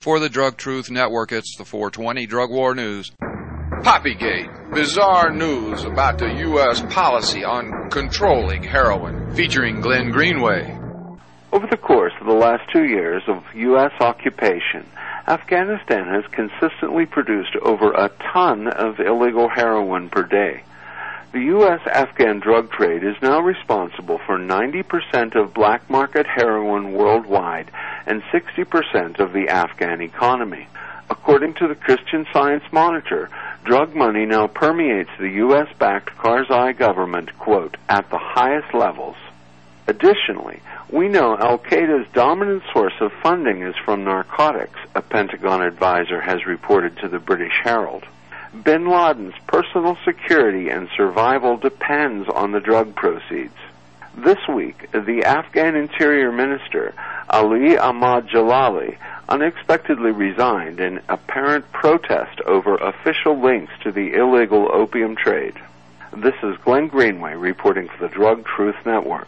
For the Drug Truth Network, it's the 420 Drug War News. Poppygate, bizarre news about the U.S. policy on controlling heroin, featuring Glenn Greenway. Over the course of the last 2 years of U.S. occupation, Afghanistan has consistently produced over a ton of illegal heroin per day. The U.S.-Afghan drug trade is now responsible for 90% of black market heroin worldwide and 60% of the Afghan economy. According to the Christian Science Monitor, drug money now permeates the U.S.-backed Karzai government, quote, at the highest levels. Additionally, we know al-Qaeda's dominant source of funding is from narcotics, a Pentagon advisor has reported to the British Herald. Bin Laden's personal security and survival depends on the drug proceeds. This week, the Afghan Interior Minister, Ali Ahmad Jalali, unexpectedly resigned in apparent protest over official links to the illegal opium trade. This is Glenn Greenway reporting for the Drug Truth Network.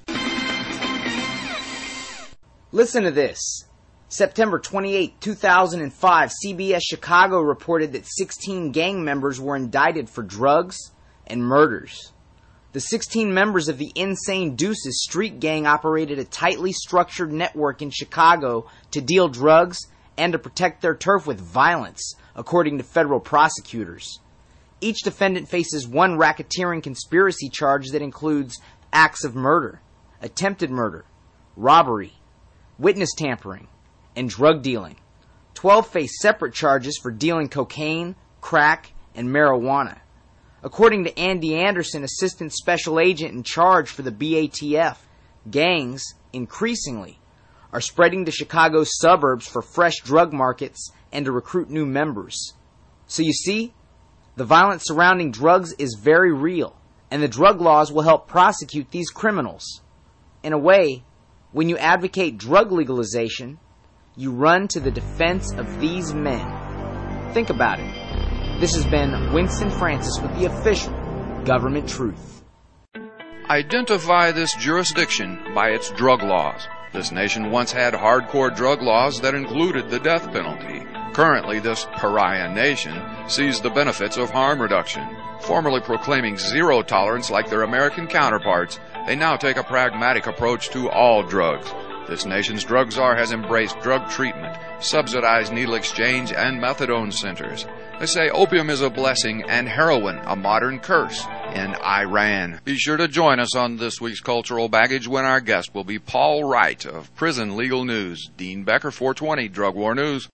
Listen to this. September 28, 2005, CBS Chicago reported that 16 gang members were indicted for drugs and murders. The 16 members of the Insane Deuces street gang operated a tightly structured network in Chicago to deal drugs and to protect their turf with violence, according to federal prosecutors. Each defendant faces one racketeering conspiracy charge that includes acts of murder, attempted murder, robbery, witness tampering, and drug dealing. 12 face separate charges for dealing cocaine, crack, and marijuana. According to Andy Anderson, Assistant Special Agent in charge for the BATF, gangs, increasingly, are spreading to Chicago's suburbs for fresh drug markets and to recruit new members. So you see, the violence surrounding drugs is very real, and the drug laws will help prosecute these criminals. In a way, when you advocate drug legalization, you run to the defense of these men. Think about it. This has been Winston Francis with the official Government Truth. Identify this jurisdiction by its drug laws. This nation once had hardcore drug laws that included the death penalty. Currently, this pariah nation sees the benefits of harm reduction. Formerly proclaiming zero tolerance like their American counterparts, they now take a pragmatic approach to all drugs. This nation's drug czar has embraced drug treatment, subsidized needle exchange, and methadone centers. They say opium is a blessing and heroin a modern curse in Iran. Be sure to join us on this week's Cultural Baggage when our guest will be Paul Wright of Prison Legal News. Dean Becker, 420 Drug War News.